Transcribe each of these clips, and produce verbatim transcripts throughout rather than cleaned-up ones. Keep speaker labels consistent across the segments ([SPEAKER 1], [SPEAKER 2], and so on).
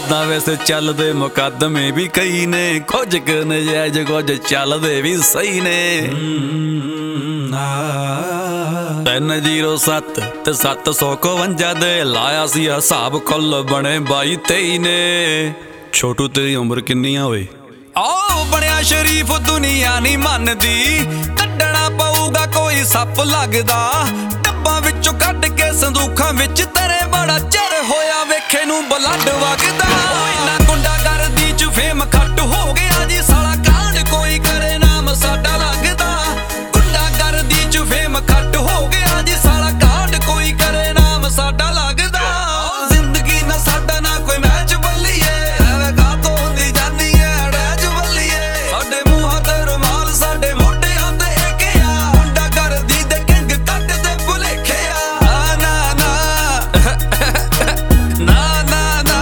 [SPEAKER 1] उदा वैसे चलदे मुकदमे भी कई ने, कुछ क नजायज कुछ चलदे भी सही ने। तीन जीरो सत्त ते सत्त सौ इकवंजा दे लाया सी हिसाब, कुल बने बाई तेई ने। छोटू तेरी उम्र किन्नी होए? ओ बनिया शरीफ दुनिया नहीं मनदी, कड्डना पऊगा कोई सप लगदा। डब्बां विचों कड्ड के संदूखां विच तेरे बड़ा चढ़ होया, वेखे नूं ब्लड वगदा। इन्ना गुंडागर्दी च फेम खट्ट हो गया जी साला, कांड कोई करे नाम साडा लगदा। गुंडागर्दी च फेम खट्ट हो गया जी साला, कांड कोई करे नाम साडा लगदा। जिंदगी ना साडा ना कोई मैच बल्लीए, एवें कातों दी जानी है अड़ैज बल्लीए। साडे मूंहां ते रुमाल साडे मोढियां ते एक आ, गुंडागर्दी दे किंग कट दे भुलेखे आ। ना ना ना ना ना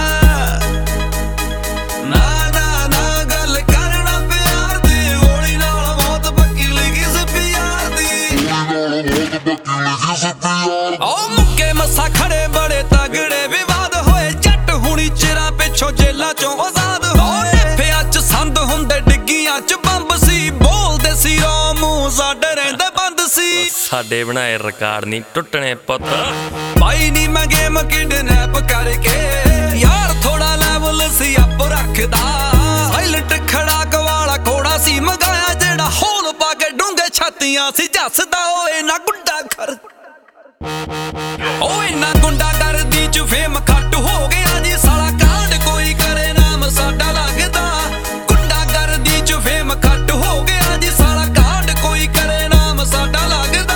[SPEAKER 1] ना ना ना गल करना प्यार दी, गोली नाल मौत पक्की लिखी सी प्यार दी। ओ मुक्के मस्सा खड़े बड़े तगड़े विवाद होए, जट हुणी चिरा पिछों जेलां चों आजाद होए। नेफियां च संद हुंदे डिग्गियां च बंब सी, बोलदे सी ओ मूंह साडे रहिंदे बंद सी।
[SPEAKER 2] साडे बनाए रिकार्ड नहीं टुटने पुत,
[SPEAKER 1] भाई नी मैं गेम किडनैप करके यार थोड़ा लेवल सी अप रखदा। साइलेंट खड़ाक वाला घोड़ा सी मंगाया, जेड़ा होल पा के डूंगे छातियां सी जसदा। ओए ना गुंडा कर ओए ना गुंडागर्दी च फेम खट्ट हो गया जी साला, कांड कोई करे नाम साडा लगदा। गुंडागर्दी च फेम खट्ट हो गया जी साला, कांड कोई करे नाम साडा लगदा।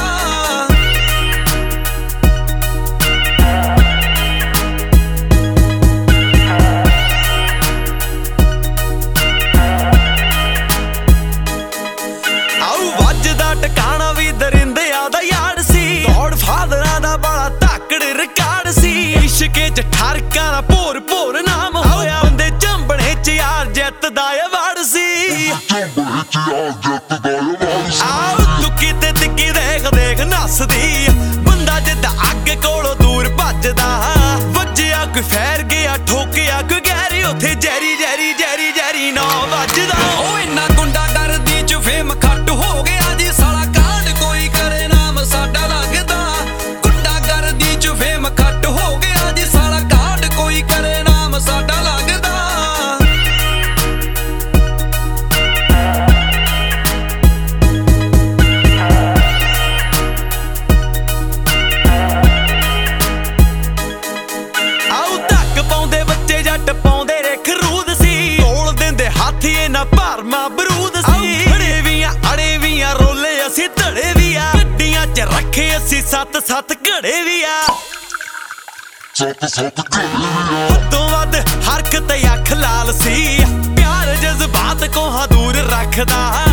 [SPEAKER 1] आऊ वजदा टकाना भी दरिंदिया दा यार सी, गॉड फादरां दा बड़ा धाकड़ रिकार्ड सी। इश्के च ठरकां दा भोर भोर नाम होया, बंदे चंबणे च यार जित दा अवार्ड सी। आओ तुक्की ते तिक्की देख देख नसदी, बंदा जिद्दा अग कोलों दूर भजदा। वज्जिया कोई फैर गया ठोकिया कोई गैरी, उत्थे जैरी जैरी जैरी जैरी नौ वजदा। ओ इन्ना गुंडागर्दी च फेम खट्ट हो गया जी साला, कांड कोई करे नाम साडा लगदा। गुंडागर्दी च फेम खट्ट हो गया जी साला, कांड कोई करे नाम साडा लगदा। ਆਉ ਧੱਕ ਪਾਉਂਦੇ ਬੱਚੇ ਜੱਟ ਪਾਉਂਦੇ ਰੇ ਖਰੂਦ ਸੀ, ਤੋਲ ਦਿੰਦੇ ਹਾਥੀ ਇਹਨਾਂ ਭਰਮਾ ਬਰੂਦ ਸੀ। ਖੜੇ ਵੀ ਆ ਅੜੇ ਵੀ ਆ ਰੋਲੇ ਅਸੀਂ ਧੜੇ ਵੀ ਆ, ਗੱਡੀਆਂ 'ਚ ਰੱਖੇ ਅਸੀਂ ਸੱਤ ਸੱਤ ਘੜੇ ਵੀ ਆ। ਹੱਦੋਂ ਵੱਧ ਹਰਕਤ ਅੱਖ ਲਾਲ ਸੀ, ਪਿਆਰ ਜਜ਼ਬਾਤ ਕੋਹਾਂ ਦੂਰ ਰੱਖਦਾ।